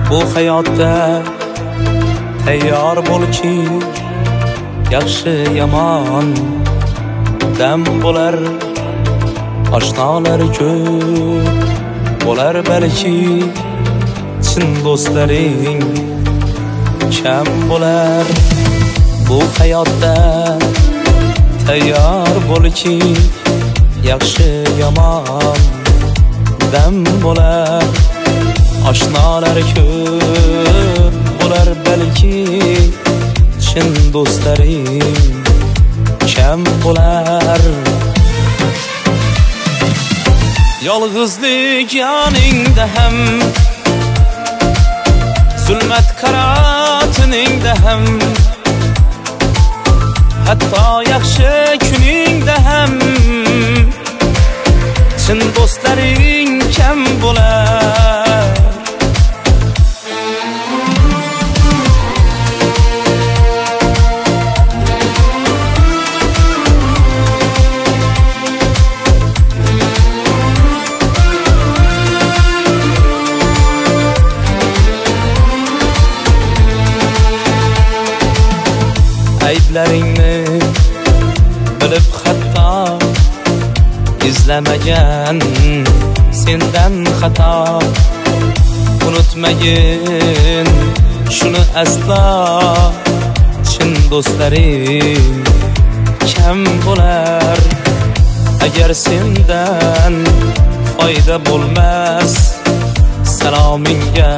bu hayotda tayyor bo'lki yaxshi yomon dam bo'lar, oshnolar ko'p bo'lar balki, chin do'stlaring kam bo'lar. Bu hayotda tayyor bo'lki yaxshi yomon dam bo'lar, oshnolar ko'p bo'lar balki, chin do'stlaring kam bo'lar. Yolg'izlik yoningda ham, zulmat karotiningda ham, hatto yaxshi kuningda ham, chin do'stlaring kam bo'lar. Ayblaringni bilib hatto izlamagan sendan xato, unutmagin shuni aslo, chin do'stlaring kam bo'lar. Agar sendan foyda bo'lmas, salomingga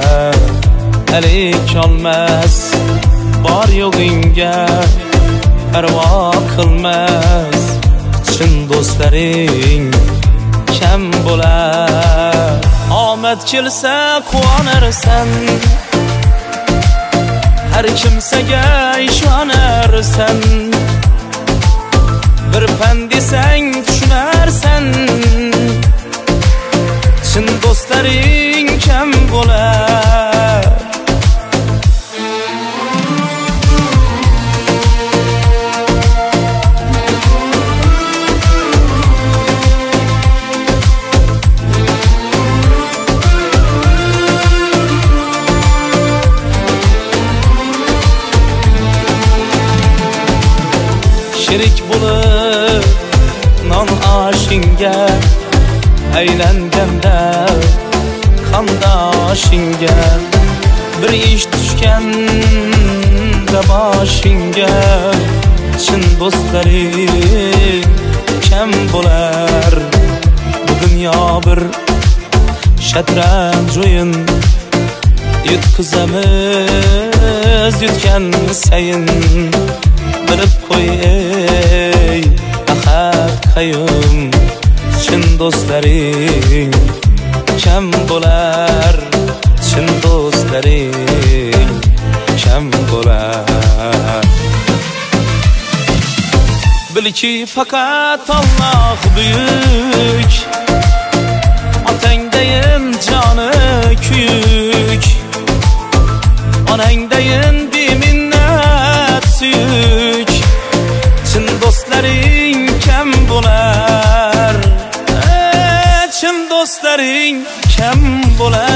alik olmas, bor yo'g'ingga parvo qilmas, chin do'stlaring kam bo'lar. Omad kelsa quvonarsan, har kimsaga ishonarsan, bir pand desang tushunarsan, chin do'stlaring kam bo'lar. Sherik bo'lib non oshingga aylanganda, qondoshingga bir ish tushganda boshingga, chin do'stlaring kam bo'lar. Bu dunyo bir shatranj o'yin, yutkazamiz yutgan sayin, bilib qo'y ey ahad qayyum, chin do'stlaring kam bo'lar, chin do'stlaring kam bo'lar. Bilki faqat Alloh buyuk, otangdayin joni kuyuk, onangdayin beminnat suyuk, chin do'stlaring kam bo'lar, chin do'stlaring kam bo'lar.